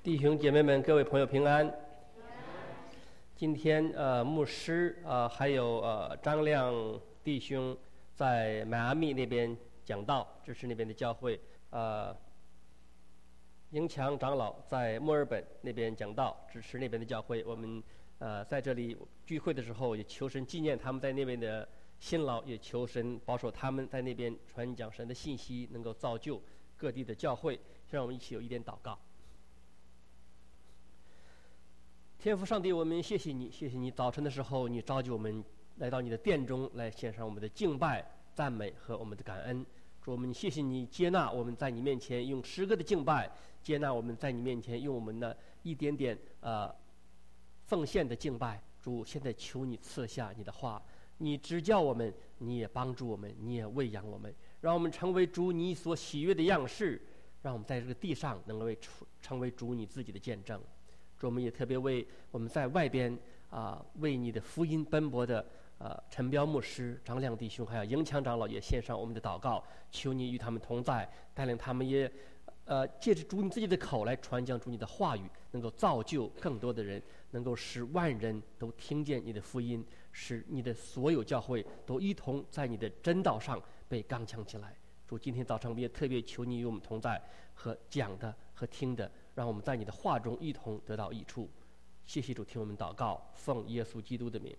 弟兄姐妹们，各位朋友平安。今天牧师还有张亮弟兄在迈阿密那边讲道，支持那边的教会。英强长老在墨尔本那边讲道，支持那边的教会。我们在这里聚会的时候，也求神纪念他们在那边的辛劳，也求神保守他们在那边传讲神的信息，能够造就各地的教会。让我们一起有一点祷告。天父上帝，我们谢谢你，谢谢你早晨的时候，你召集我们来到你的殿中，来献上我们的敬拜、赞美和我们的感恩。主，我们谢谢你接纳我们在你面前用诗歌的敬拜，接纳我们在你面前用我们的一点点奉献的敬拜。主，现在求你赐下你的话，你指教我们，你也帮助我们，你也喂养我们，让我们成为主你所喜悦的样式，让我们在这个地上能够成为主你自己的见证。主，我们也特别为我们在外边为你的福音奔波的陈彪牧师、张亮弟兄还有英强长老也献上我们的祷告，求你与他们同在，带领他们也借着主你自己的口来传讲主你的话语，能够造就更多的人，能够使万人都听见你的福音，使你的所有教会都一同在你的真道上被刚强起来。主，今天早上我们也特别求你与我们同在，和讲的和听的，让我们在你的话中一同得到益处。谢谢主，听我们祷告，奉耶稣基督的名。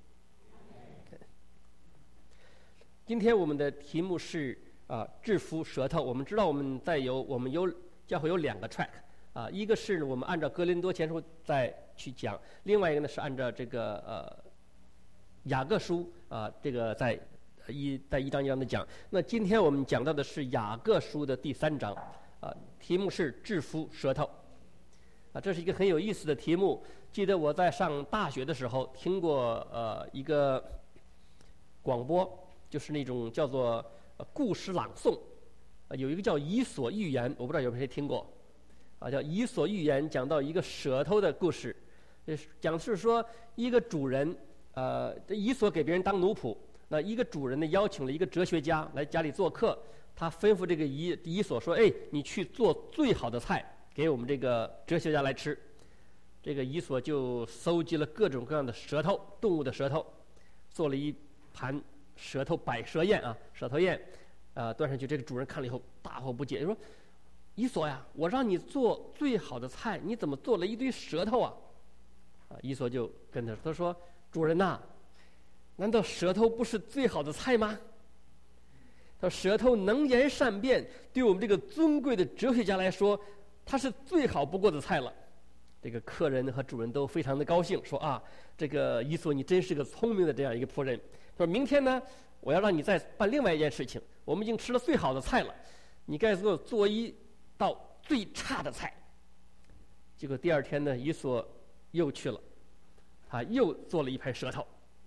今天我们的题目是制服舌头。我们知道我们教会有两个 track 一个是我们按照哥林多前书再去讲，另外一个呢是按照这个雅各书这个在一章一章的讲。那今天我们讲到的是雅各书的第3章题目是制服舌头这是一个很有意思的题目。记得我在上大学的时候听过一个广播，就是那种叫做故事朗诵有一个叫伊索寓言，我不知道有没有谁听过叫伊索寓言，讲到一个舌头的故事。讲的是说一个主人伊索给别人当奴仆，那一个主人呢邀请了一个哲学家来家里做客，他吩咐这个伊索说：你去做最好的菜给我们这个哲学家来吃。这个伊索就搜集了各种各样的舌头，动物的舌头，做了一盘舌头百舌宴舌头宴端上去。这个主人看了以后大惑不解，说：伊索呀，我让你做最好的菜，你怎么做了一堆舌头伊索就跟他说：主人呐，难道舌头不是最好的菜吗？他说：舌头能言善辩，对我们这个尊贵的哲学家来说，它是最好不过的菜了。这个客人和主人都非常的高兴，说这个伊索你真是个聪明的这样一个仆人。他说：明天呢，我要让你再办另外一件事情，我们已经吃了最好的菜了，你该给我做一道最差的菜。结果第二天呢，伊索又去了，他又做了一盘舌头。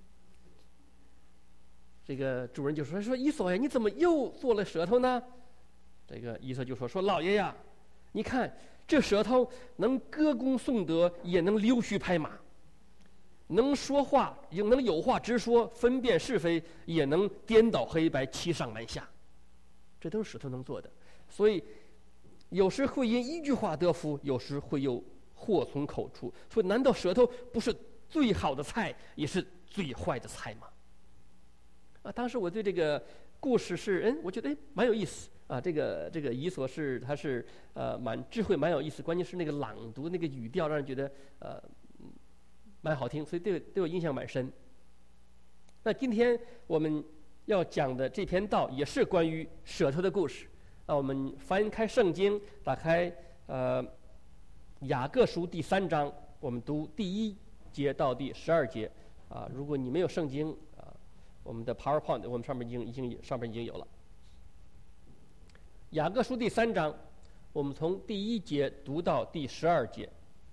这个主人就说：伊索呀，你怎么又做了舌头呢？这个伊索就说：老爷呀，你看这舌头能歌功颂德，也能溜须拍马，能说话，也能有话直说，分辨是非，也能颠倒黑白，欺上瞒下，这都是舌头能做的。所以有时会因一句话得福，有时会有祸从口出。所以难道舌头不是最好的菜，也是最坏的菜吗？当时我对这个故事是我觉得蛮有意思这个伊索他是蛮智慧，蛮有意思，关键是那个朗读那个语调让人觉得蛮好听，所以对我印象蛮深。那今天我们要讲的这篇道也是关于舌头的故事。我们翻开圣经，打开雅各书第3章，我们读第1节到第12节如果你没有圣经我们的 PowerPoint 我们上面已经有了。雅各书第3章，我们从第1节读到第12节。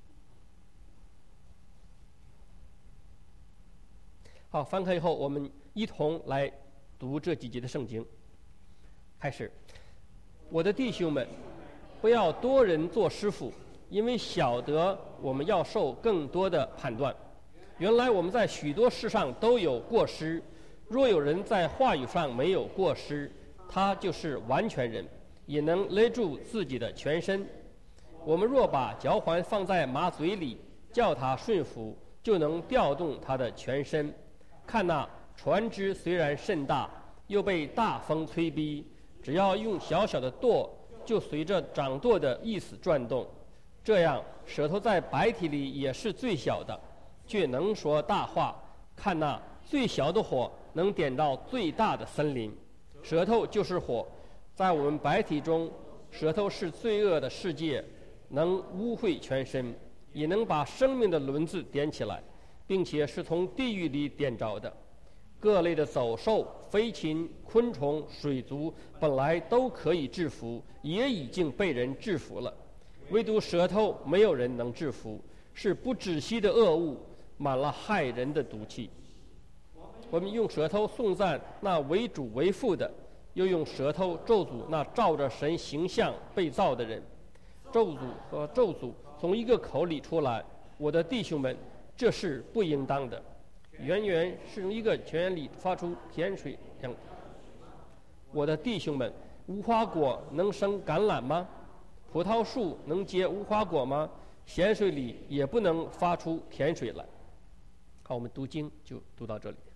好，翻开以后，我们一同来读这几节的圣经。开始，我的弟兄们，不要多人做师傅，因为晓得我们要受更多的判断。原来我们在许多事上都有过失，若有人在话语上没有过失，他就是完全人，也能勒住自己的全身。 我们若把嚼环放在马嘴里，叫它顺服，就能调动它的全身。看那船只虽然甚大，又被大风吹逼，只要用小小的舵，就随着掌舵的意思转动。这样，舌头在白体里也是最小的，却能说大话。看那最小的火能点到最大的森林。舌头就是火，在我们白体中，舌头是罪恶的世界，能污秽全身，也能把生命的轮子点起来，并且是从地狱里点着的。各类的走兽、飞禽、昆虫、水族本来都可以制服，也已经被人制服了，唯独舌头没有人能制服，是不止息的恶物，满了害人的毒气。我们用舌头颂赞那为主为父的，又用舌头咒诅那照着神形象被造的人。咒诅和咒诅从一个口里出来，我的弟兄们，这是不应当的。圆圆是从一个泉眼里发出甜水样。我的弟兄们，无花果能生橄榄吗？葡萄树能结无花果吗？咸水里也不能发出甜水来。好，我们读经就读到这里。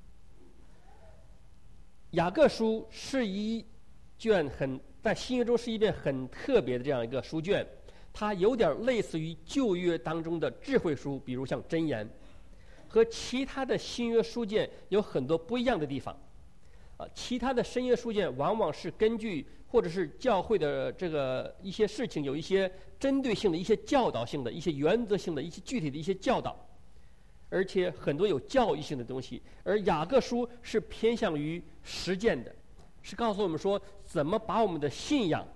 雅各书是一卷在新约中是一卷很特别的这样一个书卷，它有点类似于旧约当中的智慧书，比如像箴言，和其他的新约书卷有很多不一样的地方。其他的新约书卷往往是根据或者是教会的这个一些事情，有一些针对性的、一些教导性的、一些原则性的、一些具体的一些教导，而且很多有教育性的东西。而雅各书是偏向于实践的，是告诉我们说怎么把我们的信仰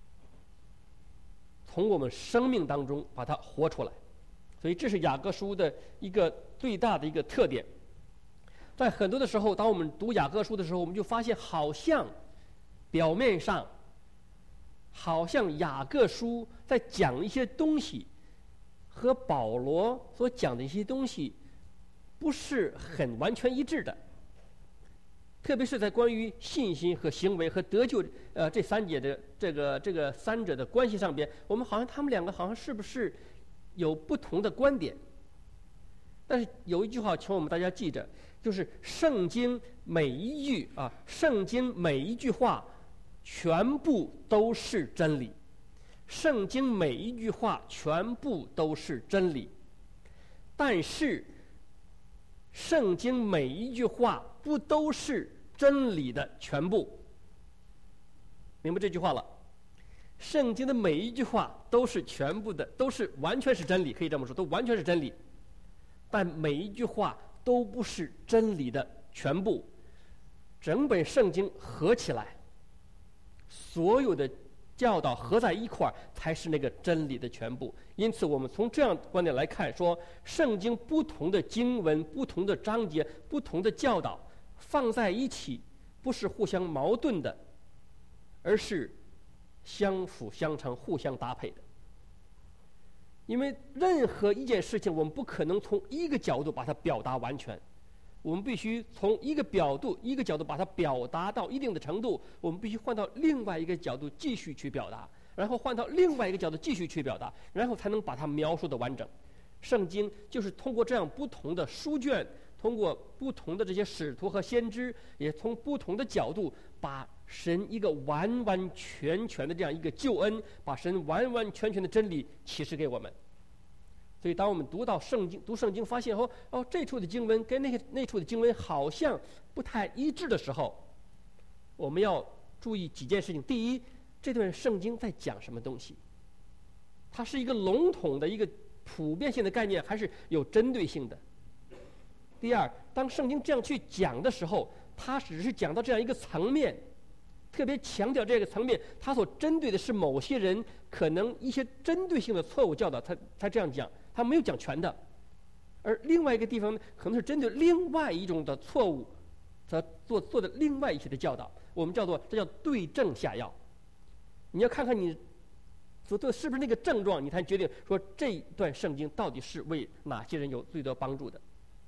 从我们生命当中把它活出来。所以这是雅各书的一个最大的一个特点。在很多的时候，当我们读雅各书的时候，我们就发现好像表面上好像雅各书在讲一些东西和保罗所讲的一些东西不是很完全一致的，特别是在关于信心和行为和得救这三节的这个三者的关系上边，我们好像他们两个好像是不是有不同的观点。但是有一句话请我们大家记着，就是圣经每一句话全部都是真理。圣经每一句话全部都是真理，但是圣经每一句话不都是真理的全部。明白这句话了？圣经的每一句话都是全部的，都是完全是真理，可以这么说，都完全是真理。但每一句话都不是真理的全部。整本圣经合起来，所有的教导合在一块儿，才是那个真理的全部。因此，我们从这样观点来看，说圣经不同的经文、不同的章节、不同的教导放在一起，不是互相矛盾的，而是相辅相成、互相搭配的。因为任何一件事情，我们不可能从一个角度把它表达完全，我们必须从一个角度把它表达到一定的程度，我们必须换到另外一个角度继续去表达，然后换到另外一个角度继续去表达，然后才能把它描述的完整。圣经就是通过这样不同的书卷，通过不同的这些使徒和先知，也从不同的角度把神一个完完全全的这样一个救恩，把神完完全全的真理启示给我们。所以当我们读圣经发现这处的经文跟那处的经文好像不太一致的时候，我们要注意几件事情。第一，这段圣经在讲什么东西？它是一个笼统的一个普遍性的概念，还是有针对性的？第二，当圣经这样去讲的时候，它只是讲到这样一个层面，特别强调这个层面，它所针对的是某些人可能一些针对性的错误教导，他这样讲，他没有讲全的。而另外一个地方呢，可能是针对另外一种的错误，他做的另外一些的教导，我们这叫对症下药。你要看看你所做的是不是那个症状，你才决定说这一段圣经到底是为哪些人有最多帮助的。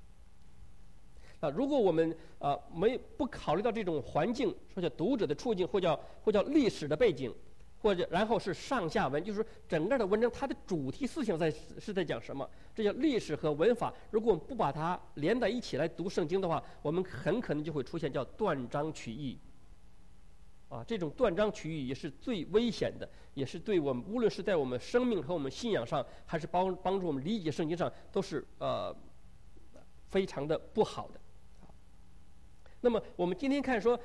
如果我们不考虑到这种环境，说叫读者的处境，或叫历史的背景， 或者然后是上下文，就是说整个的文章它的主题思想是在讲什么？这叫历史和文法。如果我们不把它连在一起来读圣经的话，我们很可能就会出现叫断章取义。这种断章取义也是最危险的，也是对我们无论是在我们生命和我们信仰上，还是帮助我们理解圣经上，都是非常的不好的。那么我们今天看说，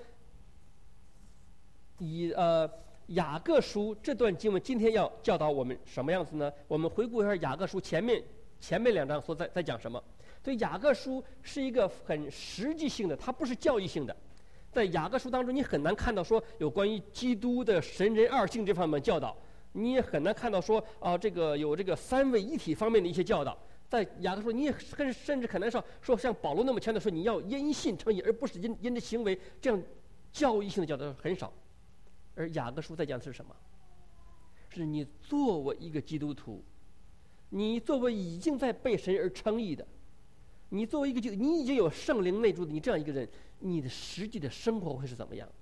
雅各书这段经文今天要教导我们什么样子呢？我们回顾一下雅各书前面2章在讲什么。所以雅各书是一个很实际性的，它不是教义性的。在雅各书当中，你很难看到说有关于基督的神人二性这方面教导，你也很难看到说这个有这个三位一体方面的一些教导。在雅各书，你也甚至很难说像保罗那么强调说你要因信称义，而不是因着行为，这样教义性的教导很少。而雅各书在讲的是什么？是你作为一个基督徒，你作为已经在被神而称义的，你作为一个你已经有圣灵内住的你这样一个人，你的实际的生活会是怎么样？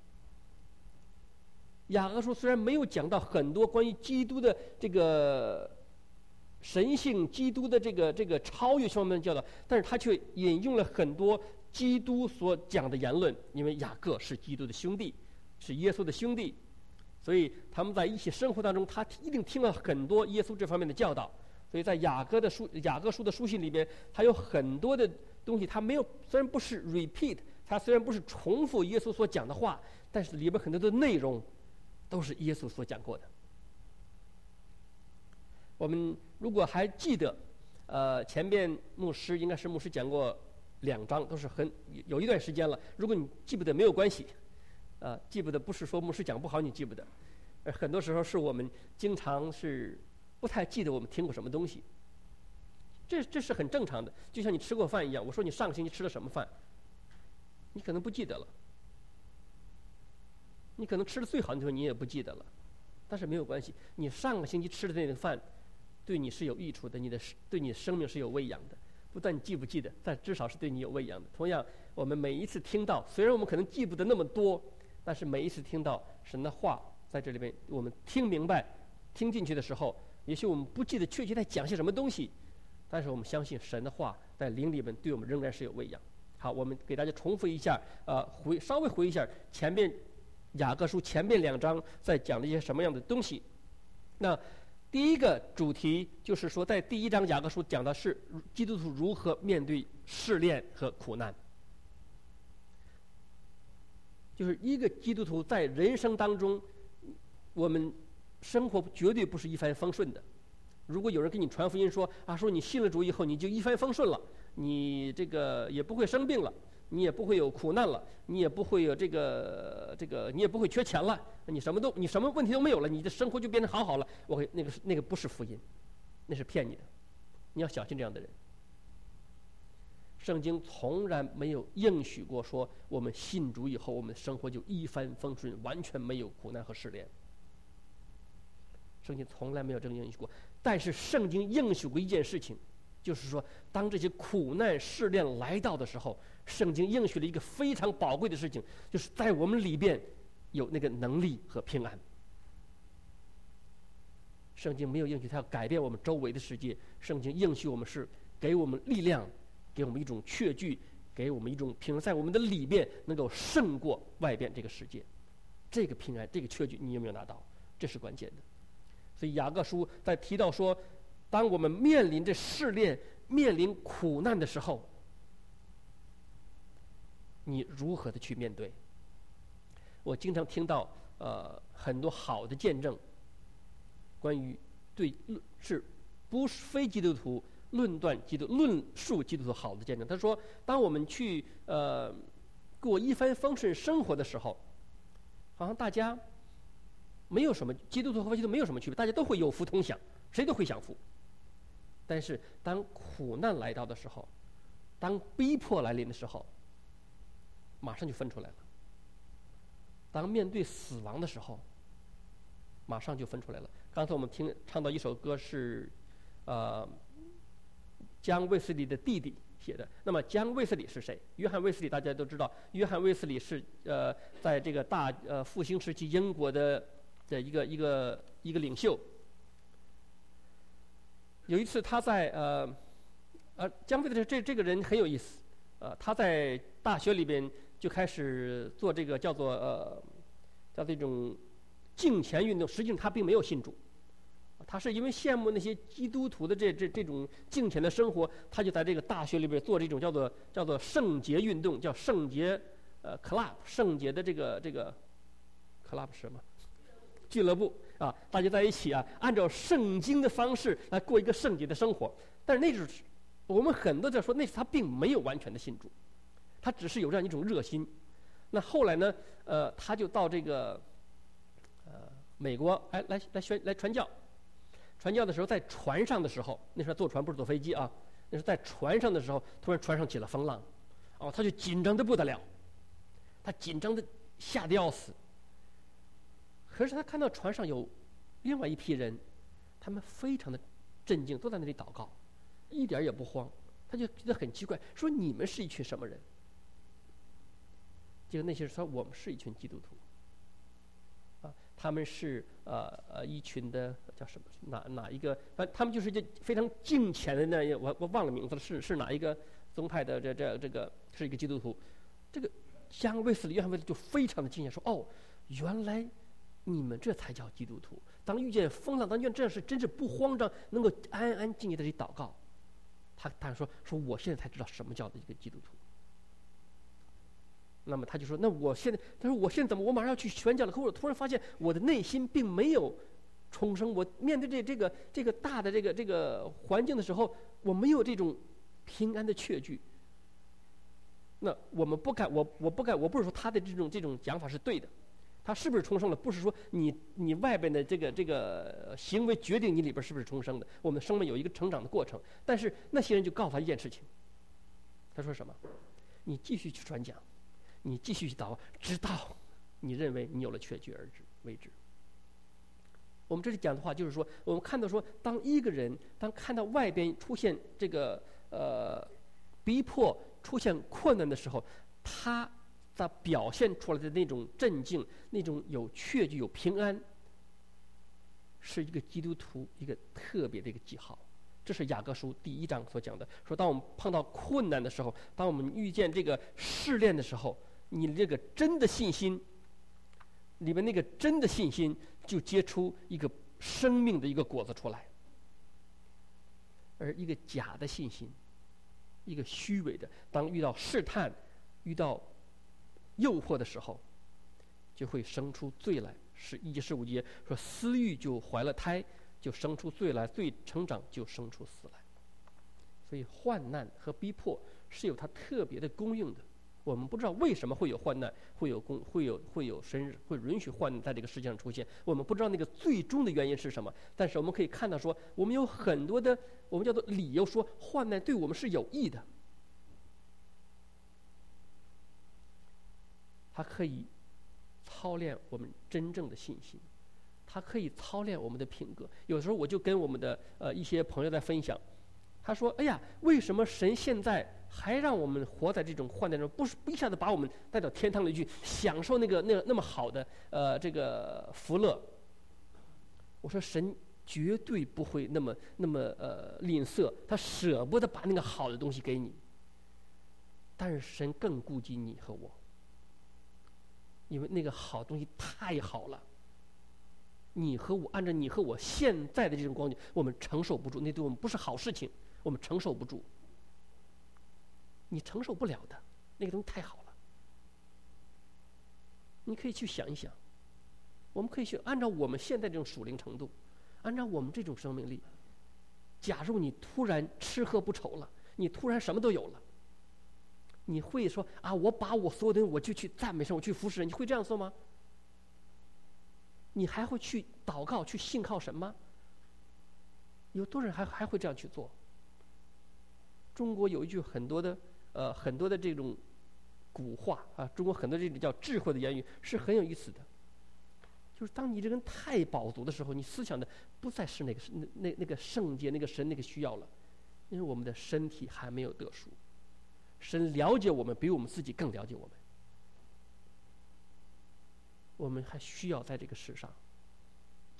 雅各书虽然没有讲到很多关于基督的这个神性、基督的这个超越方面的教导，但是他却引用了很多基督所讲的言论，因为雅各是基督的兄弟，是耶稣的兄弟，所以他们在一起生活当中，他一定听了很多耶稣这方面的教导。所以在雅各书的书信里边，他有很多的东西，他没有，虽然不是 repeat， 他虽然不是重复耶稣所讲的话，但是里边很多的内容都是耶稣所讲过的。我们如果还记得，前边牧师讲过2章，都是有一段时间了。如果你记不得没有关系，记不得不是说牧师讲不好你记不得，很多时候是我们经常是不太记得我们听过什么东西，这是很正常的。就像你吃过饭一样，我说你上个星期吃了什么饭，你可能不记得了，你可能吃的最好的时候你也不记得了，但是没有关系，你上个星期吃的那顿饭对你是有益处的，对你的生命是有喂养的。不但你记不记得，但至少是对你有喂养的。同样，我们每一次听到，虽然我们可能记不得那么多，但是每一次听到神的话在这里边，我们听明白、听进去的时候，也许我们不记得确切在讲些什么东西，但是我们相信神的话在灵里面对我们仍然是有喂养。好，我们给大家重复一下，稍微回忆一下前面雅各书前面2章在讲的一些什么样的东西。那第一个主题就是说，在第1章雅各书讲的是基督徒如何面对试炼和苦难。就是一个基督徒在人生当中，我们生活绝对不是一帆风顺的。如果有人给你传福音说你信了主以后你就一帆风顺了，你这个也不会生病了，你也不会有苦难了，你也不会有这个你也不会缺钱了，你什么问题都没有了，你的生活就变得好了。那个不是福音，那是骗你的，你要小心这样的人。圣经从来没有应许过说我们信主以后我们的生活就一帆风顺，完全没有苦难和试炼。圣经从来没有这么应许过。但是圣经应许过一件事情，就是说当这些苦难试炼来到的时候，圣经应许了一个非常宝贵的事情，就是在我们里边有那个能力和平安。圣经没有应许它要改变我们周围的世界，圣经应许我们是给我们力量，给我们一种确据，给我们一种平安，在我们的里边能够胜过外边这个世界。这个平安，这个确据，你有没有拿到？这是关键的。所以雅各书在提到说，当我们面临着试炼、面临苦难的时候，你如何的去面对？我经常听到很多好的见证，关于不是非基督徒论述基督徒好的见证。他说，当我们去过一帆风顺生活的时候，好像大家没有什么，基督徒和非基督徒没有什么区别，大家都会有福同享，谁都会享福。但是当苦难来到的时候，当逼迫来临的时候，马上就分出来了。当面对死亡的时候，马上就分出来了。刚才我们唱到一首歌是江卫斯理的弟弟写的。那么江卫斯理是谁？约翰卫斯理大家都知道，约翰卫斯理是在这个复兴时期英国的的一个领袖。有一次他在姜维的这个人很有意思，他在大学里边就开始做这个叫做这种敬虔运动，实际上他并没有信主，他是因为羡慕那些基督徒的这种敬虔的生活，他就在这个大学里边做这种叫做圣洁运动，叫圣洁club， 圣洁的这个 club 是什么？俱乐部啊，大家在一起啊，按照圣经的方式来过一个圣洁的生活。但是那是我们很多在说，那是他并没有完全的信主，他只是有这样一种热心。那后来呢，他就到这个美国来传教。传教的时候，在船上的时候，那时候坐船不是坐飞机啊，那是在船上的时候，突然船上起了风浪，他就紧张的不得了，他紧张的吓得要死。可是他看到船上有另外一批人，他们非常的镇静，都在那里祷告，一点也不慌。他就觉得很奇怪，说你们是一群什么人？结果那些人说我们是一群基督徒。他们是一群的叫什么哪一个？反正他们就是非常敬虔的那我忘了名字了，是哪一个宗派的？这个是一个基督徒。这个约翰卫斯理就非常的惊讶，说：“哦，原来你们这才叫基督徒。当遇见风浪，当遇见这样事，真是不慌张，能够安安静静的去祷告。”他说我现在才知道什么叫的一个基督徒。那么他就说：“那我现在，他说我现在怎么？我马上要去宣教了。可我突然发现我的内心并没有重生。我面对这个大的这个环境的时候，我没有这种平安的确据。那我们不敢，我不是说他的这种讲法是对的。他是不是重生了？不是说你外边的这个行为决定你里边是不是重生的。我们生命有一个成长的过程。但是那些人就告诉他一件事情，他说什么？你继续去传讲。”你继续去祷告，直到你认为你有了确据为止。我们这里讲的话，就是说，我们看到说，当一个人看到外边出现这个逼迫、出现困难的时候，他在表现出来的那种镇静、那种有确据、有平安，是一个基督徒一个特别的一个记号。这是雅各书第1章所讲的，说当我们碰到困难的时候，当我们遇见这个试炼的时候，你这个真的信心里面那个真的信心就结出一个生命的一个果子出来，而一个假的信心，一个虚伪的，当遇到试探、遇到诱惑的时候，就会生出罪来。15节说，私欲就怀了胎，就生出罪来，罪成长就生出死来。所以患难和逼迫是有它特别的供应的。我们不知道为什么会有患难，会有神会允许患难在这个世界上出现。我们不知道那个最终的原因是什么，但是我们可以看到说，我们有很多的我们叫做理由，说患难对我们是有益的。它可以操练我们真正的信心，它可以操练我们的品格。有时候我就跟我们的一些朋友在分享，他说：“哎呀，为什么神现在还让我们活在这种患难中？不一下子把我们带到天堂里去，享受那么好的这个福乐？”我说：“神绝对不会那么吝啬，他舍不得把那个好的东西给你。但是神更顾及你和我，因为那个好东西太好了。你和我按照你和我现在的这种光景，我们承受不住，那对我们不是好事情。”我们承受不住，你承受不了的，那个东西太好了。你可以去想一想，我们可以去按照我们现在这种属灵程度，按照我们这种生命力，假如你突然吃喝不愁了，你突然什么都有了，你会说啊，我把我所有的我就去赞美神，我去服侍人，你会这样做吗？你还会去祷告，去信靠神吗？有多少人还会这样去做？中国有一句很多的这种古话啊，中国很多这种叫智慧的言语是很有意思的。就是当你这个人太饱足的时候，你思想的不再是那个圣洁、那个神、那个需要了，因为我们的身体还没有得赎，神了解我们比我们自己更了解我们，我们还需要在这个世上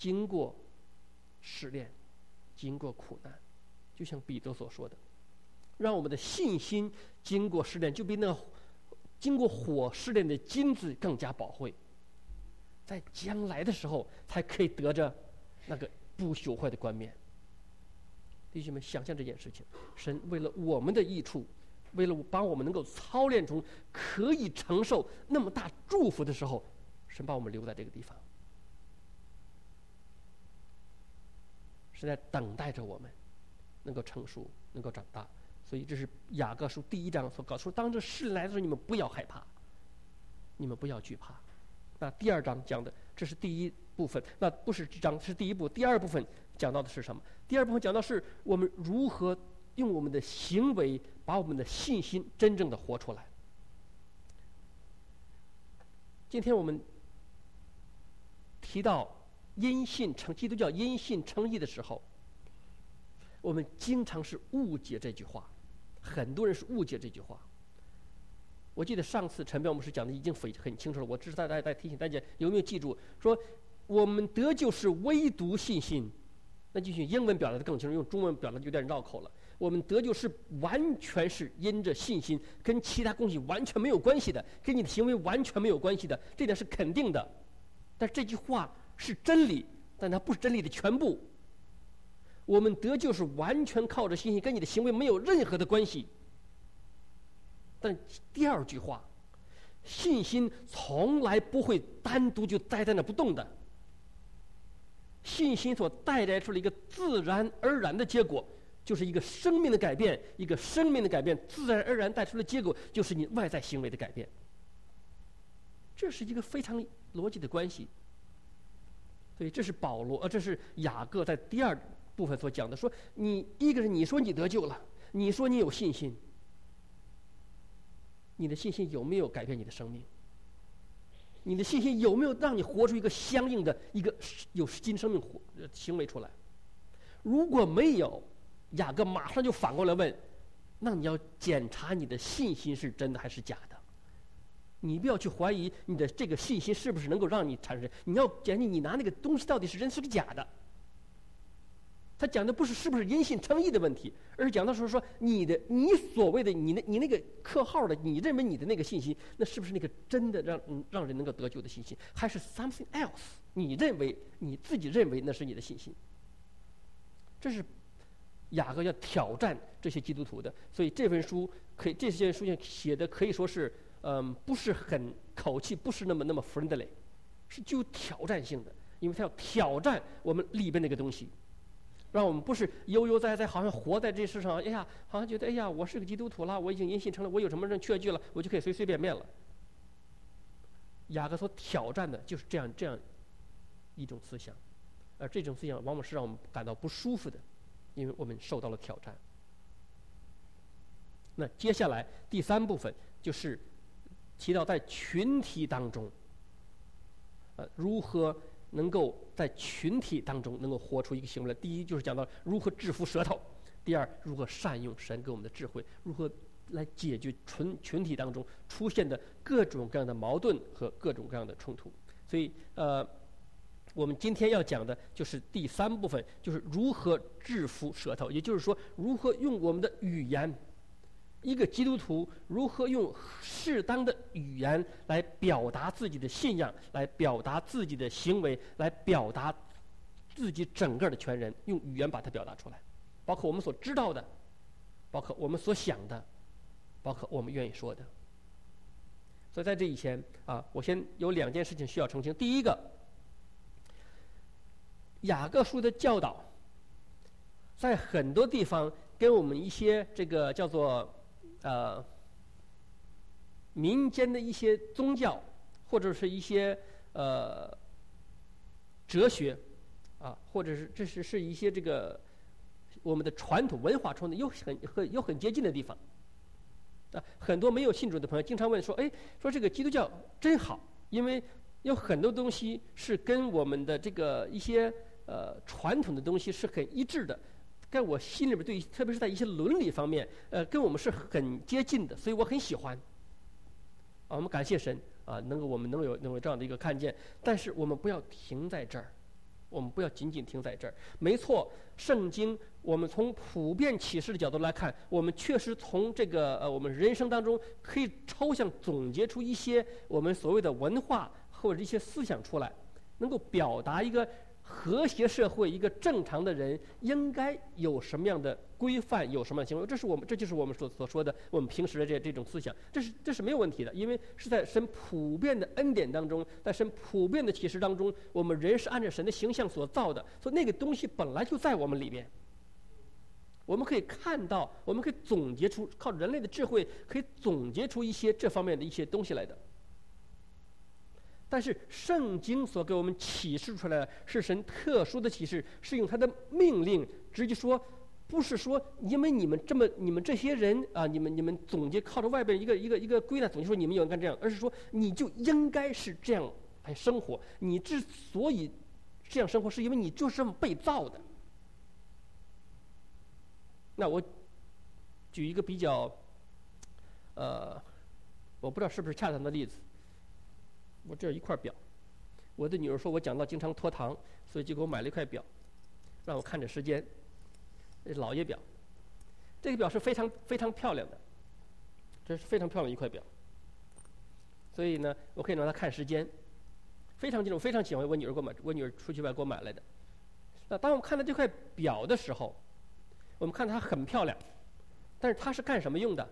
经过试炼，经过苦难，就像彼得所说的，让我们的信心经过试炼，就比那个经过火试炼的金子更加宝贵，在将来的时候才可以得着那个不朽坏的冠冕。弟兄们，想象这件事情，神为了我们的益处，为了帮我们能够操练中可以承受那么大祝福的时候，神把我们留在这个地方，是在等待着我们能够成熟，能够长大。所以这是雅各书第1章所告诉，当这事来的时候，你们不要害怕，你们不要惧怕。那第2章讲的，这是第一部分，那不是这章，是第一部。第2部分讲到的是什么？第2部分讲到是我们如何用我们的行为把我们的信心真正的活出来。今天我们提到基督教因信称义的时候，我们经常是误解这句话，很多人是误解这句话。我记得上次陈彪牧师讲的已经很清楚了，我只是在提醒大家有没有记住，说我们得救是唯独信心，那就用英文表达的更清楚，用中文表达有点绕口了。我们得救是完全是因着信心，跟其他东西完全没有关系的，跟你的行为完全没有关系的，这点是肯定的。但这句话是真理，但它不是真理的全部。我们得救是完全靠着信心，跟你的行为没有任何的关系。但第2句话，信心从来不会单独就待在那不动的。信心所带来出了一个自然而然的结果，就是一个生命的改变，一个生命的改变自然而然带出的结果，就是你外在行为的改变。这是一个非常逻辑的关系。所以这是这是雅各在第2部分所讲的，说你一个人，你说你得救了，你说你有信心，你的信心有没有改变你的生命？你的信心有没有让你活出一个相应的一个有新生命行为出来？如果没有，雅各马上就反过来问，那你要检查你的信心是真的还是假的。你不要去怀疑你的这个信心是不是能够让你产生，你要检查你拿那个东西到底是真是个假的。他讲的不是不是因信称义的问题，而是讲到说你所谓的你那个刻号的，你认为你的那个信心，那是不是那个真的让人能够得救的信心，还是 something else？ 你自己认为那是你的信心？这是雅各要挑战这些基督徒的。所以这些书写的可以说是不是很口气，不是那么 friendly， 是具有挑战性的，因为他要挑战我们里边那个东西。让我们不是悠悠哉哉，好像活在这世上，哎呀，好像觉得哎呀，我是个基督徒了，我已经因信称了，我有什么确据了，我就可以随随便便了。雅各所挑战的就是这样一种思想，而这种思想往往是让我们感到不舒服的，因为我们受到了挑战。那接下来第3部分就是提到在群体当中，如何能够在群体当中能够活出一个行为来。第一就是讲到如何制服舌头，第2如何善用神给我们的智慧，如何来解决群体当中出现的各种各样的矛盾和各种各样的冲突。所以我们今天要讲的就是第3部分，就是如何制服舌头，也就是说如何用我们的语言，一个基督徒如何用适当的语言来表达自己的信仰，来表达自己的行为，来表达自己整个的全人，用语言把它表达出来，包括我们所知道的，包括我们所想的，包括我们愿意说的。所以在这以前我先有2件事情需要澄清。第一个，雅各书的教导在很多地方跟我们一些这个叫做民间的一些宗教或者是一些哲学或者是这是一些这个我们的传统文化传统有很接近的地方。很多没有信主的朋友经常问说，说这个基督教真好，因为有很多东西是跟我们的这个一些传统的东西是很一致的，在我心里边特别是在一些伦理方面，跟我们是很接近的，所以我很喜欢。我们感谢神我们能有这样的一个看见，但是我们不要停在这儿， 我们不要仅仅停在这儿。没错，圣经我们从普遍启示的角度来看，我们确实从这个我们人生当中可以抽象总结出一些我们所谓的文化或者一些思想出来，能够表达一个和谐社会，一个正常的人应该有什么样的规范，有什么样的行为，这就是我们所说的我们平时的这种思想，这是没有问题的，因为是在神普遍的恩典当中，在神普遍的启示当中，我们人是按照神的形象所造的，所以那个东西本来就在我们里边。我们可以看到，我们可以总结出，靠人类的智慧可以总结出一些这方面的一些东西来的。但是圣经所给我们启示出来的是神特殊的启示，是用他的命令直接说，不是说因为你们这些人啊，你们总结靠着外边一个归纳总结说你们有人干这样，而是说你就应该是这样来生活。你之所以这样生活，是因为你就是这么被造的。那我举一个比较我不知道是不是恰当的例子。我这有一块表，我的女儿说我讲到经常拖堂，所以就给我买了一块表，让我看着时间。老爷表，这个表是非常非常漂亮的，这是非常漂亮一块表。所以呢，我可以让她看时间，非常非常喜欢我女儿出去外给我买来的。那当我们看到这块表的时候，我们看它很漂亮，但是它是干什么用的？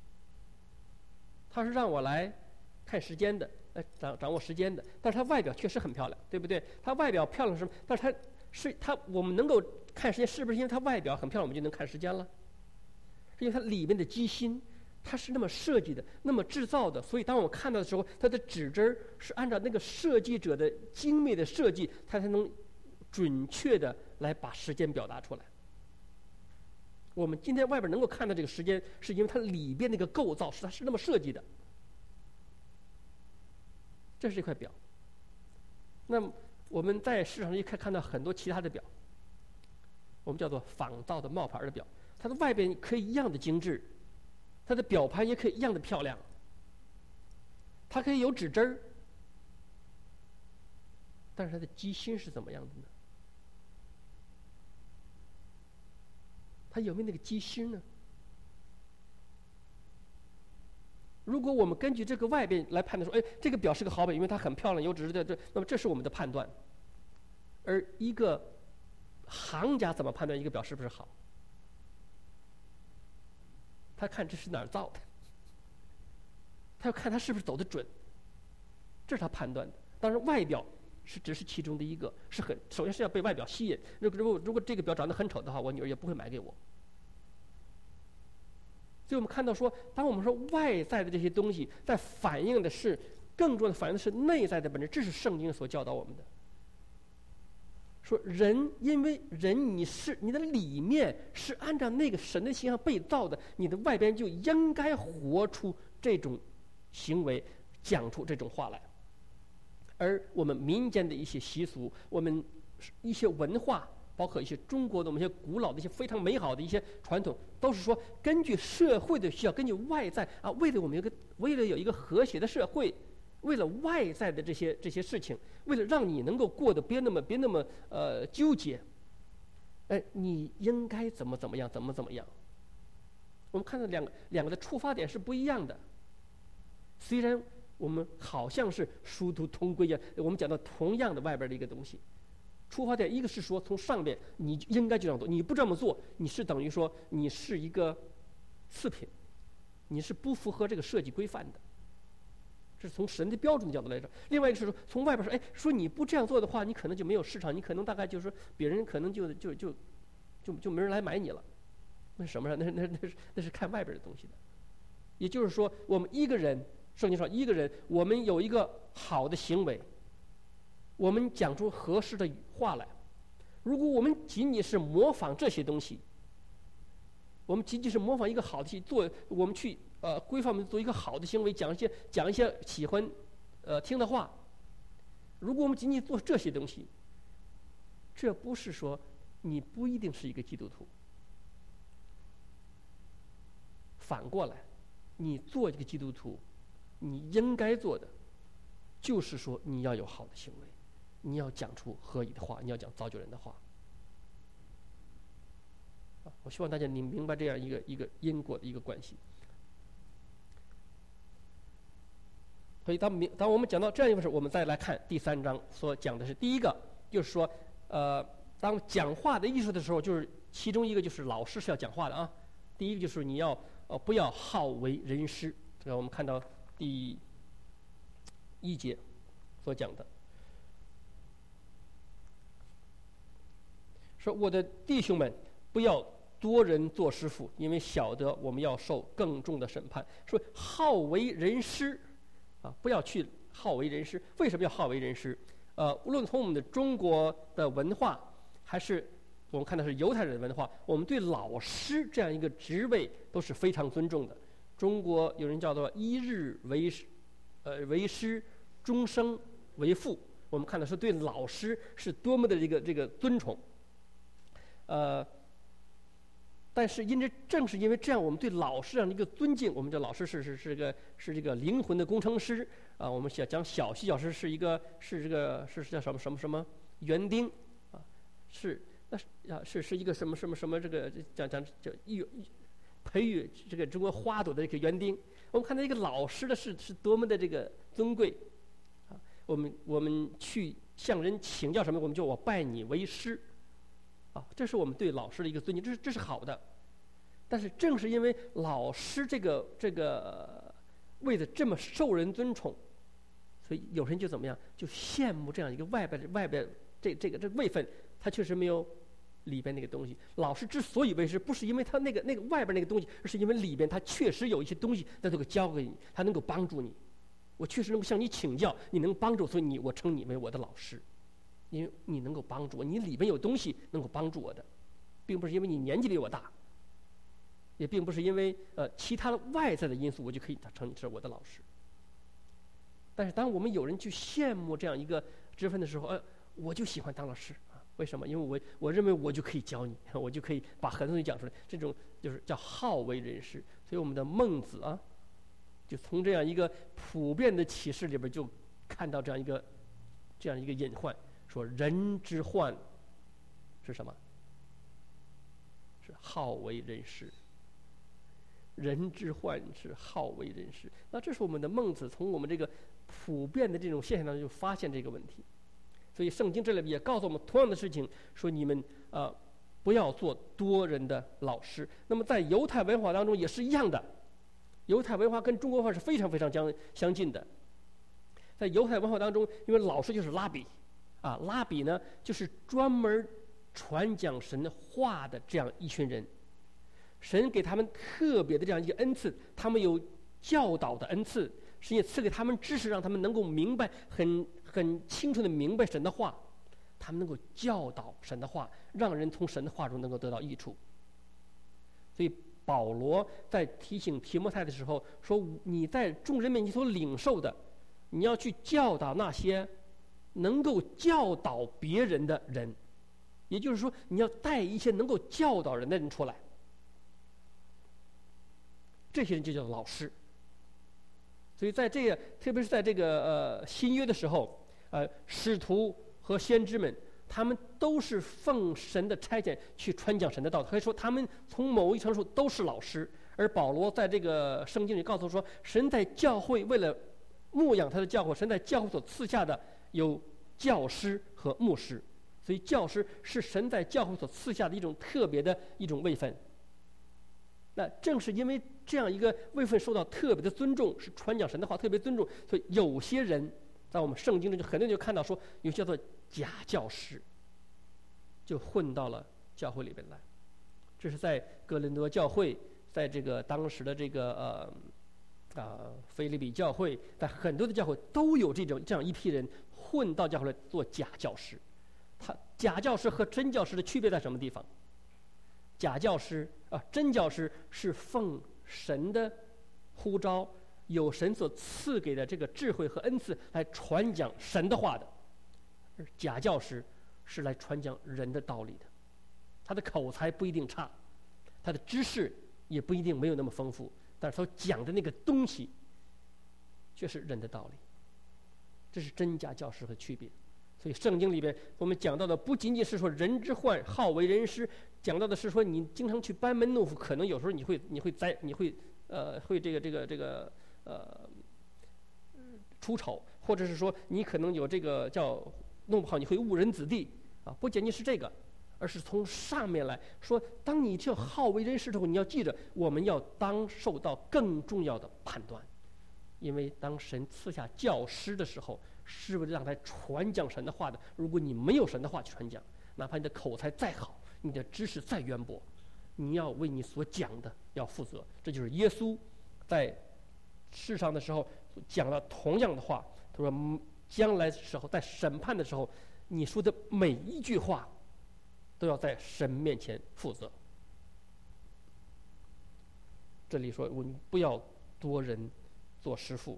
它是让我来看时间的。掌握时间的，但是它外表确实很漂亮，对不对？它外表漂亮是什么？但是我们能够看时间，是不是因为它外表很漂亮，我们就能看时间了？是因为它里面的机芯，它是那么设计的，那么制造的，所以当我们看到的时候，它的指针是按照那个设计者的精美的设计，它才能准确的来把时间表达出来。我们今天外边能够看到这个时间，是因为它里边那个构造它是那么设计的。这是一块表。那么我们在市场上也可以看到很多其他的表，我们叫做仿造的冒牌的表，它的外边可以一样的精致，它的表盘也可以一样的漂亮，它可以有指针儿，但是它的机芯是怎么样的呢？它有没有那个机芯呢？如果我们根据这个外边来判断说，哎，这个表是个好表，因为它很漂亮，有指针的，那么这是我们的判断。而一个行家怎么判断一个表是不是好？他看这是哪儿造的，他要看他是不是走得准，这是他判断的。当然，外表只是其中的一个，首先是要被外表吸引。如果这个表长得很丑的话，我女儿也不会买给我。所以我们看到说，当我们说外在的这些东西，在反映的是更重要的反映的是内在的本质，这是圣经所教导我们的。说人，因为人你的里面是按照那个神的形象被造的，你的外边就应该活出这种行为，讲出这种话来。而我们民间的一些习俗，我们一些文化，包括一些中国的我们一些古老的一些非常美好的一些传统，都是说根据社会的需要，根据外在啊，为了有一个和谐的社会，为了外在的这些事情，为了让你能够过得别那么纠结，哎，你应该怎么样，怎么样。我们看到两个的出发点是不一样的，虽然我们好像是殊途同归一样，我们讲到同样的外边的一个东西。出发点一个是说从上边你应该就这样做，你不这么做，你是等于说你是一个次品，你是不符合这个设计规范的，这是从神的标准的角度来说。另外一个是说从外边说，哎，说你不这样做的话，你可能就没有市场，你可能大概就是说别人可能就没人来买你了。那是什么呢？那是看外边的东西的。也就是说，我们一个人，圣经上一个人，我们有一个好的行为，我们讲出合适的话来。如果我们仅仅是模仿这些东西，我们仅仅是模仿一个好的做，我们去规范我们做一个好的行为，讲一些喜欢听的话。如果我们仅仅做这些东西，这不是说你不一定是一个基督徒。反过来，你做一个基督徒，你应该做的就是说你要有好的行为， 你要讲出合宜的话，你要讲造就人的话。我希望大家你明白这样一个因果的一个关系。所以当我们讲到这样一回事，我们再来看第3章所讲的是第一个，就是说，当讲话的艺术的时候，就是其中一个就是老师是要讲话的啊。第一个就是你要不要好为人师，这个我们看到第1节所讲的，说我的弟兄们，不要多人做师傅，因为晓得我们要受更重的审判。说好为人师不要去好为人师。为什么要好为人师？无论从我们的中国的文化，还是我们看到是犹太人的文化，我们对老师这样一个职位都是非常尊重的。中国有人叫做一日为师，终生为父。我们看到是对老师是多么的这个尊崇。但是正是因为这样，我们对老师这样的一个尊敬，我们的老师是这个灵魂的工程师我们讲小西教师是叫什么园丁是一个什么这个叫培育这个中国花朵的这个园丁。我们看到一个老师的是多么的这个尊贵我们去向人请教什么，我们就我拜你为师这是我们对老师的一个尊敬，这是好的。但是正是因为老师这个位子这么受人尊崇，所以有人就怎么样，就羡慕这样一个外边这位分，他确实没有里边那个东西。老师之所以为师，不是因为他那个外边那个东西，而是因为里边他确实有一些东西能够教给你，他能够帮助你。我确实能够向你请教，你能帮助，所以我称你为我的老师。因为你能够帮助我，你里边有东西能够帮助我的，并不是因为你年纪比我大，也并不是因为其他的外在的因素，我就可以称你是我的老师。但是当我们有人去羡慕这样一个职分的时候，我就喜欢当老师为什么？因为我认为我就可以教你，我就可以把很多东西讲出来，这种就是叫好为人师。所以我们的孟子就从这样一个普遍的启示里边就看到这样一个隐患。说人之患是什么？是好为人师。人之患是好为人师。那这是我们的孟子从我们这个普遍的这种现象当中就发现这个问题。所以圣经这里也告诉我们同样的事情，说你们不要做多人的老师。那么在犹太文化当中也是一样的，犹太文化跟中国文化是非常非常相近的。在犹太文化当中，因为老师就是拉比拉比呢，就是专门传讲神话的这样一群人。神给他们特别的这样一个恩赐，他们有教导的恩赐，神也赐给他们知识，让他们能够明白很清楚的明白神的话，他们能够教导神的话，让人从神的话中能够得到益处。所以保罗在提醒提摩太的时候说，你在众人面前所领受的，你要去教导那些能够教导别人的人，也就是说你要带一些能够教导人的人出来，这些人就叫老师。所以在特别是在这个新约的时候使徒和先知们，他们都是奉神的差遣去传讲神的道，可以说他们从某一程度都是老师。而保罗在这个圣经里告诉说，神在教会为了牧养他的教会，神在教会所赐下的有教师和牧师。所以教师是神在教会所赐下的一种特别的一种位分。那正是因为这样一个位分受到特别的尊重，是传讲神的话特别尊重，所以有些人在我们圣经中就很多人就看到说，有叫做假教师就混到了教会里边来。这是在哥林多教会，在这个当时的这个腓立比教会，在很多的教会都有这样一批人混到教会来做假教师。假教师和真教师的区别在什么地方？假教师真教师是奉神的呼召，有神所赐给的这个智慧和恩赐来传讲神的话的，而假教师是来传讲人的道理的。他的口才不一定差，他的知识也不一定没有那么丰富，但是他讲的那个东西却是人的道理。这是真假教师的区别。 所以圣经里边我们讲到的不仅仅是说人之患好为人师，讲到的是说你经常去班门弄斧，可能有时候你会出丑，或者是说你可能有这个叫弄不好你会误人子弟啊，不仅仅是这个，而是从上面来说，当你这好为人师的时候，你要记着，我们要当受到更重要的判断，因为当神赐下教师的时候，是为了让他传讲神的话的。如果你没有神的话去传讲，哪怕你的口才再好，你的知识再渊博，你要为你所讲的要负责。这就是耶稣在世上的时候讲了同样的话，他说将来的时候在审判的时候，你说的每一句话都要在神面前负责。这里说我们不要多人做师傅。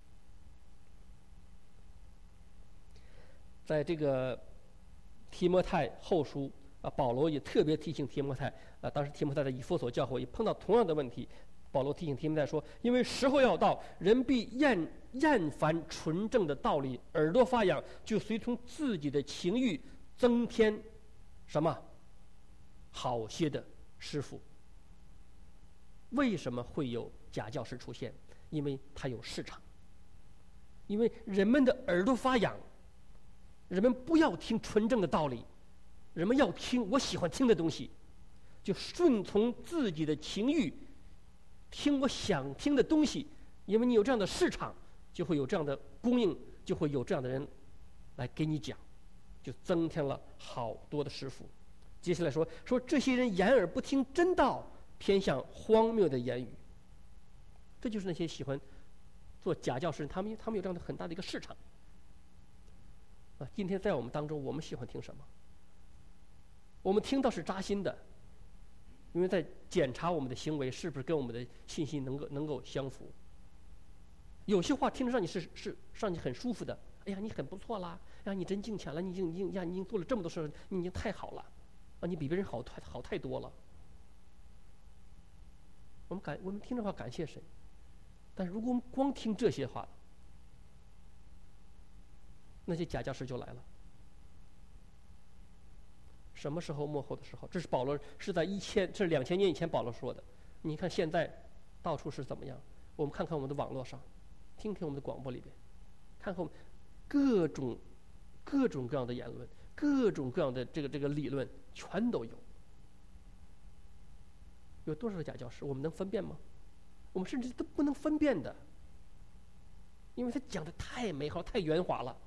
在这个提摩太后书啊，保罗也特别提醒提摩太啊，当时提摩太在以弗所教会也碰到同样的问题，保罗提醒提摩太说，因为时候要到，人必厌烦纯正的道理，耳朵发痒，就随从自己的情欲增添什么好些的师傅。为什么会有假教师出现？因为他有市场，因为人们的耳朵发痒，人们不要听纯正的道理，人们要听我喜欢听的东西，就顺从自己的情欲，听我想听的东西。因为你有这样的市场，就会有这样的供应，就会有这样的人来给你讲，就增添了好多的师傅。接下来说这些人掩耳不听真道，偏向荒谬的言语。这就是那些喜欢做假教师，他们有这样的很大的一个市场啊。今天在我们当中，我们喜欢听什么？我们听到是扎心的，因为在检查我们的行为是不是跟我们的信心能够相符。有些话听着让你是让你很舒服的，哎呀，你很不错啦，哎呀，你真敬虔了，你已经做了这么多事，你已经太好了，啊，你比别人好太多了。我们听这话感谢神，但是如果我们光听这些话，那些假教师就来了。什么时候末后的时候？这是保罗是在2000年以前保罗说的。你看现在到处是怎么样？我们看看我们的网络上，听听我们的广播里边，看看我们各种各样的言论，各种各样的这个理论，全都有。有多少个假教师？我们能分辨吗？我们甚至都不能分辨的，因为他讲的太美好、太圆滑了。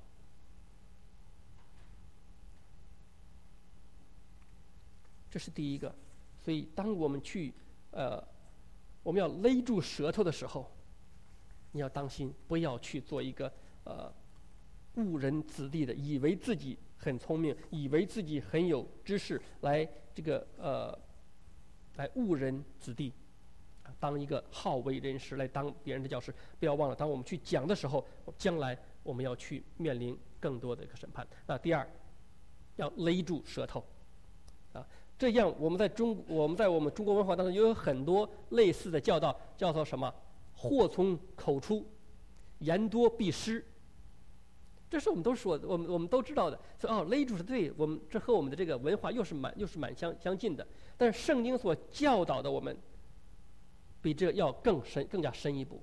这是第一个。所以当我们我们要勒住舌头的时候，你要当心，不要去做一个误人子弟的，以为自己很聪明，以为自己很有知识，来误人子弟，当一个好为人师，来当别人的教师。不要忘了，当我们去讲的时候，将来我们要去面临更多的一个审判。那第二，要勒住舌头，啊，这样我们在我们中国文化当中也有很多类似的教导，叫做什么？祸从口出，言多必失。这是我们都说的，我们都知道的。所以勒住是对，我们这和我们的这个文化又是蛮相近的。但是圣经所教导的我们，比这要更加深一步。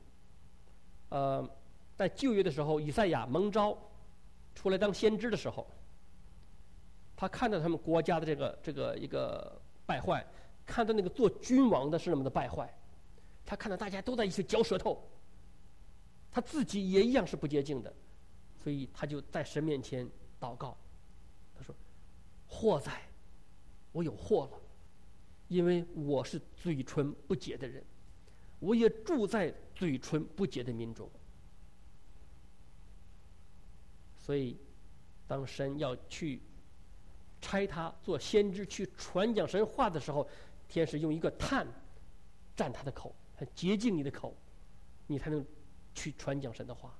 在旧约的时候，以赛亚蒙召出来当先知的时候，他看到他们国家的这个一个败坏，看到那个做君王的是那么的败坏，他看到大家都在一起嚼舌头，他自己也一样是不洁净的。所以他就在神面前祷告，他说：“祸哉，我有祸了，因为我是嘴唇不洁的人，我也住在嘴唇不洁的民中。”所以，当神要去差他做先知，去传讲神话的时候，天使用一个炭蘸他的口，洁净你的口，你才能去传讲神的话。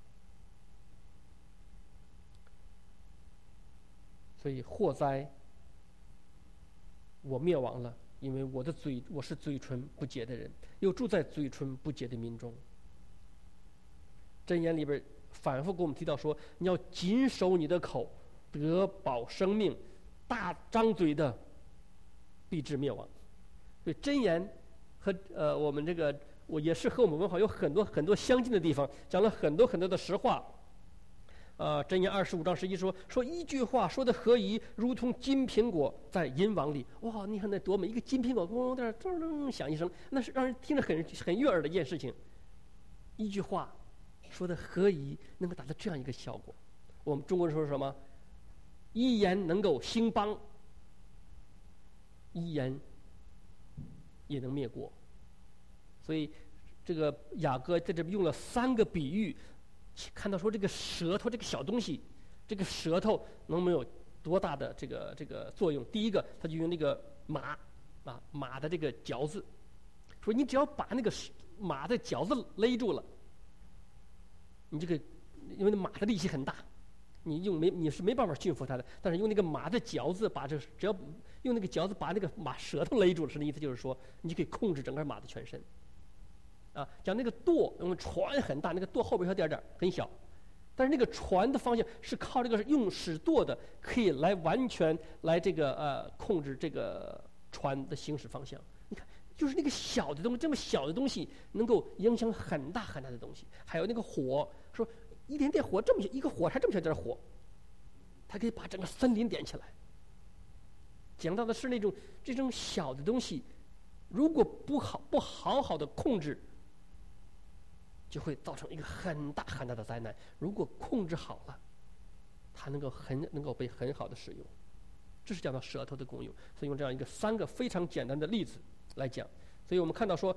所以祸哉，我灭亡了，因为我是嘴唇不洁的人，又住在嘴唇不洁的民中。箴言里边反复给我们提到说，你要谨守你的口， 得保生命，大张嘴的必致灭亡。所以箴言和我们这个我也是和我们文化有很多很多相近的地方，讲了很多很多的实话。箴言25章11说一句话说的合宜，如同金苹果在银网里。哇，你看那多美！一个金苹果咣咣在那噔响一声，那是让人听着很悦耳的一件事情。一句话说的合宜，能够达到这样一个效果。我们中国人说什么？一言能够兴邦，一言也能灭国。所以这个雅各在这边用了3个比喻，看到说这个舌头这个小东西，这个舌头能没有多大的这个作用。第一个，他就用那个马的这个嚼子，说你只要把那个马的嚼子勒住了，你这个因为那马的力气很大，你是没办法驯服它的。但是用那个马的嚼子只要用那个嚼子把那个马舌头勒住了，是的意思就是说，你就可以控制整个马的全身。讲那个舵，因为船很大，那个舵后边小点很小，但是那个船的方向是靠这个用使舵的，可以来完全来这个控制这个船的行驶方向。你看，就是那个小的东西，这么小的东西能够影响很大很大的东西。还有那个火，说一点点火这么小，一个火柴这么小点火，它可以把整个森林点起来。讲到的是这种小的东西，如果不好好的控制，就会造成一个很大很大的灾难。如果控制好了，它能够被很好的使用。这是讲到舌头的功用，所以用这样3个非常简单的例子来讲。所以我们看到说，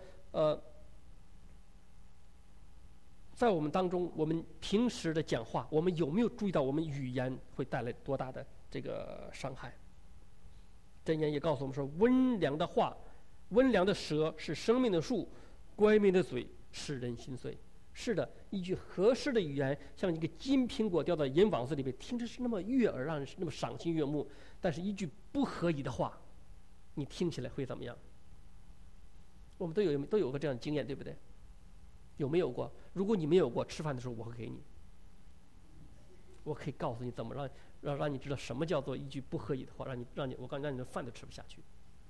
在我们当中，我们平时的讲话，我们有没有注意到我们语言会带来多大的这个伤害？箴言也告诉我们说，温良的话，温良的舌是生命的树，乖愍的嘴使人心碎。是的，一句合适的语言，像一个金苹果掉到银网子里面，听着是那么悦耳，让人那么赏心悦目。但是一句不合宜的话，你听起来会怎么样？我们都有过这样的经验，对不对？有没有过？如果你没有过，吃饭的时候我会给你，我可以告诉你怎么让你知道什么叫做一句不合宜的话，让你的饭都吃不下去。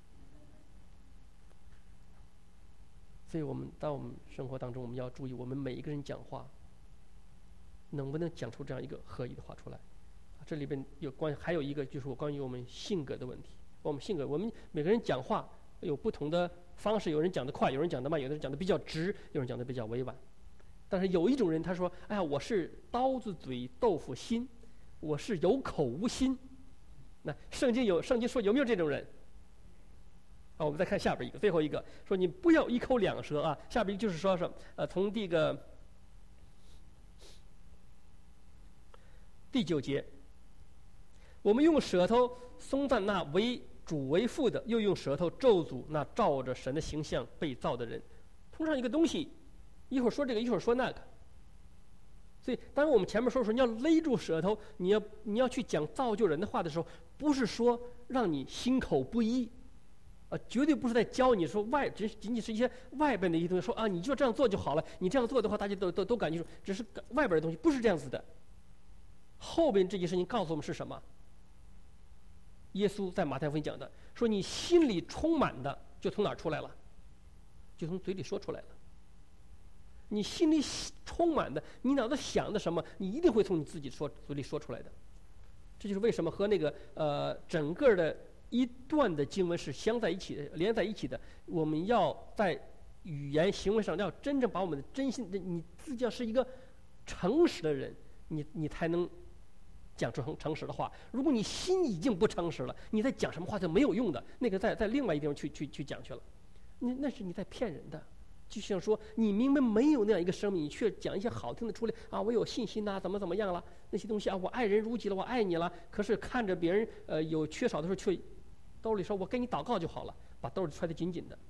所以当我们生活当中，我们要注意，我们每一个人讲话能不能讲出这样一个合宜的话出来。这里边还有一个就是关于我们性格的问题。我们每个人讲话有不同的方式，有人讲得快，有人讲得慢，有的人讲得比较直，有人讲得比较委婉。但是有一种人，他说：“哎呀，我是刀子嘴豆腐心，我是有口无心。”那圣经说有没有这种人？我们再看下边最后一个，说你不要一口两舌啊。下边就是说从第9节，我们用舌头颂赞那为主为父的，又用舌头咒诅那照着神的形象被造的人。通常一个东西，一会儿说这个，一会儿说那个。所以，当我们前面说你要勒住舌头，你要去讲造就人的话的时候，不是说让你心口不一。绝对不是在教你说仅仅是一些外边的一些东西，说你就这样做就好了。你这样做的话，大家都感觉说只是外边的东西，不是这样子的。后边这件事情告诉我们是什么？耶稣在马太福音讲的，说你心里充满的就从哪儿出来了？就从嘴里说出来了。你心里充满的，你脑子想的什么，你一定会从你自己嘴里说出来的。这就是为什么和那个整个的一段的经文是连在一起的。我们要在语言行为上要真正把我们的真心，你自己要是一个诚实的人，你才能讲出诚实的话。如果你心已经不诚实了，你在讲什么话就没有用的。那个在另外一地方去讲去了，那是你在骗人的。就像说你明明没有那样一个生命，你却讲一些好听的出来我有信心怎么样了，那些东西我爱人如己了，我爱你了。可是看着别人有缺少的时候，却兜里说我给你祷告就好了，把兜里揣得紧紧的。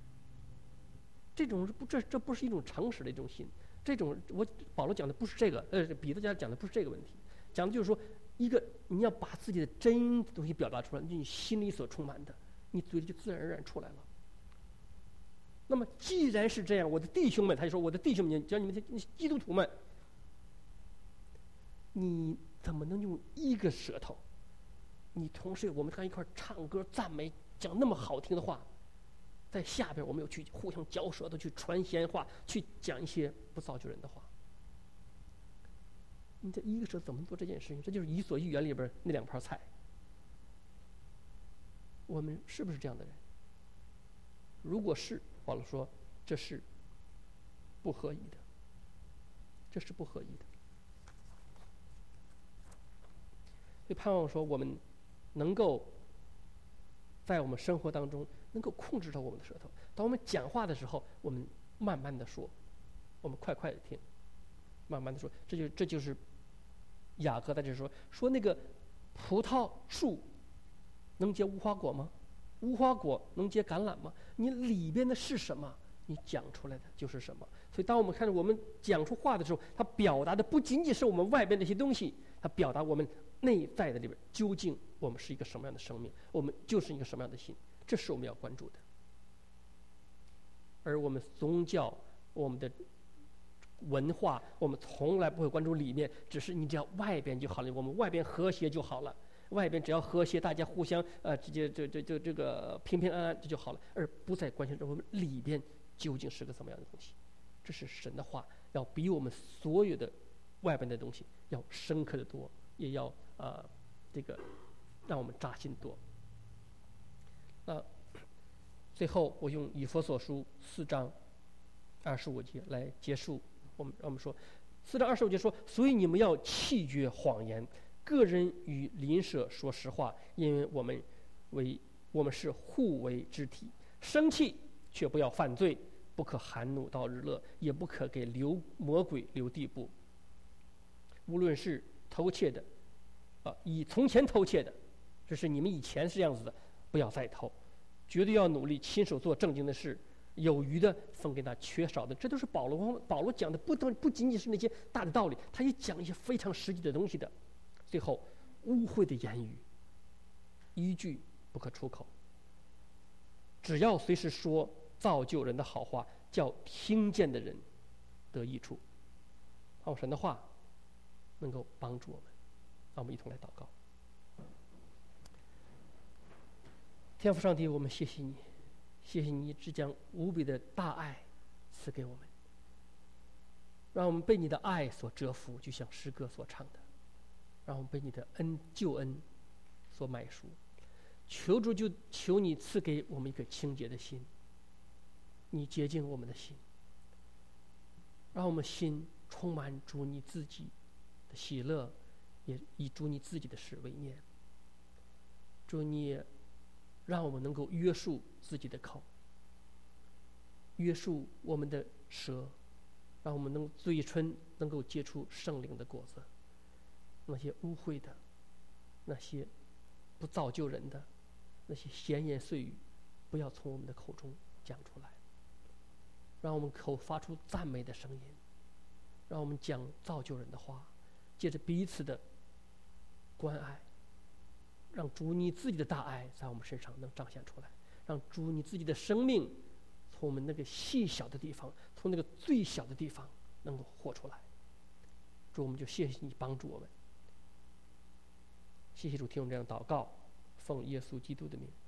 这不是一种诚实的一种心。保罗讲的不是这个，彼得讲的不是这个问题，讲的就是说你要把自己的真东西表达出来，你心里所充满的，你嘴里就自然而然出来了。那么既然是这样，我的弟兄们，他就说我的弟兄们，叫你们基督徒们，你怎么能用一个舌头？你同时我们刚一块唱歌赞美，讲那么好听的话，在下边我们又去互相嚼舌头，去传闲话，去讲一些不造就人的话。你这一个舌头怎么做这件事情？这就是《伊索寓言》里边那2盘菜。我们是不是这样的人？如果是，保罗说这是不合宜的，这是不合宜的。所以盼望说我们能够在我们生活当中能够控制着我们的舌头。当我们讲话的时候，我们慢慢的说，我们快快的听，慢慢的说。这就是雅各在这说那个葡萄树能结无花果吗？无花果能结橄榄吗？你里边的是什么，你讲出来的就是什么。所以当我们看着我们讲出话的时候，它表达的不仅仅是我们外边那些东西，它表达我们内在的里边究竟我们是一个什么样的生命，我们就是一个什么样的心，这是我们要关注的。而我们宗教，我们的文化，我们从来不会关注里面，只是你只要外边就好了，我们外边和谐就好了，外边只要和谐，大家互相这个平平安安这就好了，而不再关心我们里边究竟是个怎么样的东西。这是神的话，要比我们所有的外边的东西要深刻的多，也要这个让我们扎心多。最后我用以弗所书4章25节来结束。我们说4章25节说，所以你们要弃绝谎言，个人与邻舍说实话，因为我们是互为肢体。生气却不要犯罪，不可含怒到日落，也不可给魔鬼留地步。无论是偷窃的，以从前偷窃的，这是你们以前是这样子的，不要再偷，绝对要努力亲手做正经的事，有余的分给那缺少的。这都是保罗讲的，不仅仅是那些大的道理，他也讲一些非常实际的东西的。最后，污秽的言语一句不可出口，只要随时说造就人的好话，叫听见的人得益处。让神的话能够帮助我们。让我们一同来祷告。天父上帝，我们谢谢你，谢谢你只将无比的大爱赐给我们，让我们被你的爱所折服，就像诗歌所唱的，让我们被你的救恩所买赎。求主，就求你赐给我们一个清洁的心，你洁净我们的心，让我们心充满主你自己的喜乐，也以主你自己的事为念。主，你让我们能够约束自己的口，约束我们的舌，让我们嘴唇能够结出圣灵的果子。那些污秽的，那些不造就人的，那些闲言碎语，不要从我们的口中讲出来。让我们口发出赞美的声音，让我们讲造就人的话，借着彼此的关爱，让主你自己的大爱在我们身上能彰显出来，让主你自己的生命从我们那个细小的地方，从那个最小的地方能够活出来。主，我们就谢谢你帮助我们。谢谢主，听我们这样祷告，奉耶稣基督的名。